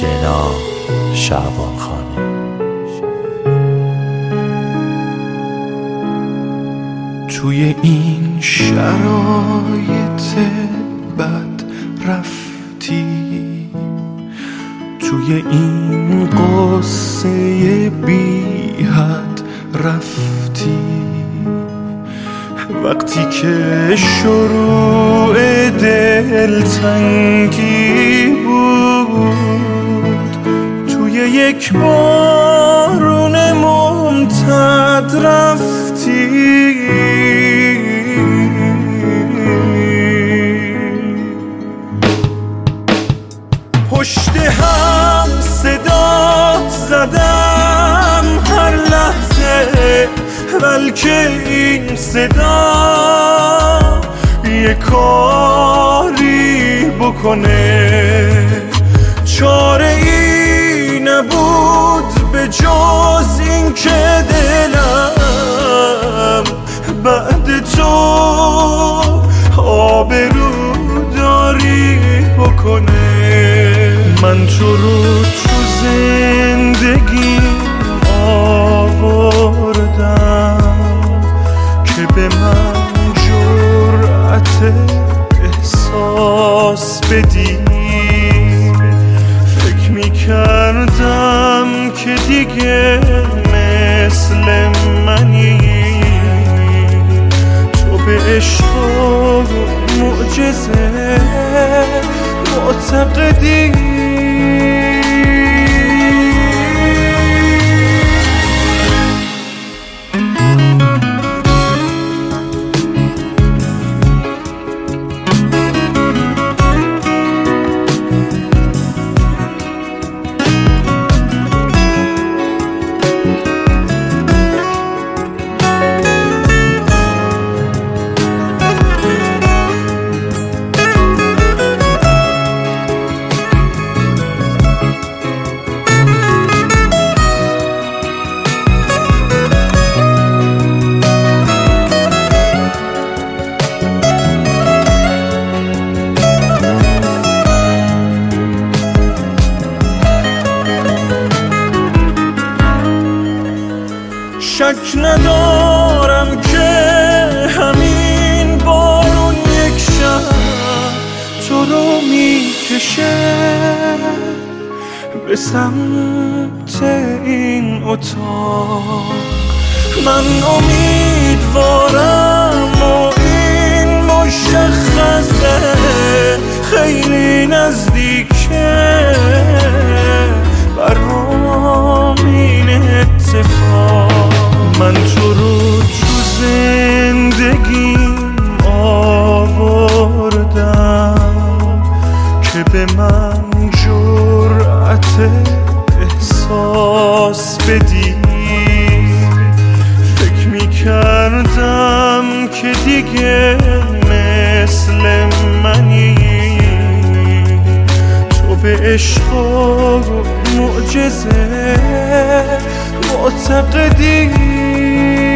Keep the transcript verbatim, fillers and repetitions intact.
شنا شعبان خانی. توی این شرایط بد رفتی، توی این قصه بی حد رفتی، وقتی که شروع دلتنگی بود، توی یک بارون ممتد رفتی، پشت هم صدات زدم هر لحظه، بلکه این صدا یه کاری بکنه. چاره ای نبود به جز این که دلم بعد تو آبروداری بکنه. من تو رو تو زندگی آوردم که به من جرأت احساس بدی. فکر میکردم که دیگه مثل منی، تو به عشق و معجزه معتقدی. شک ندارم که همین بارون یک شب تو رو میکشه به سمت این اتاق. من امیدوارم و این مشخصه خیلی نزدیکه برام این اتفاق. من تو رو تو زندگیم آوردم که به من جرأت احساس بدی. فکر میکردم که دیگه مثل منی، تو به عشق و معجزه معتقدی.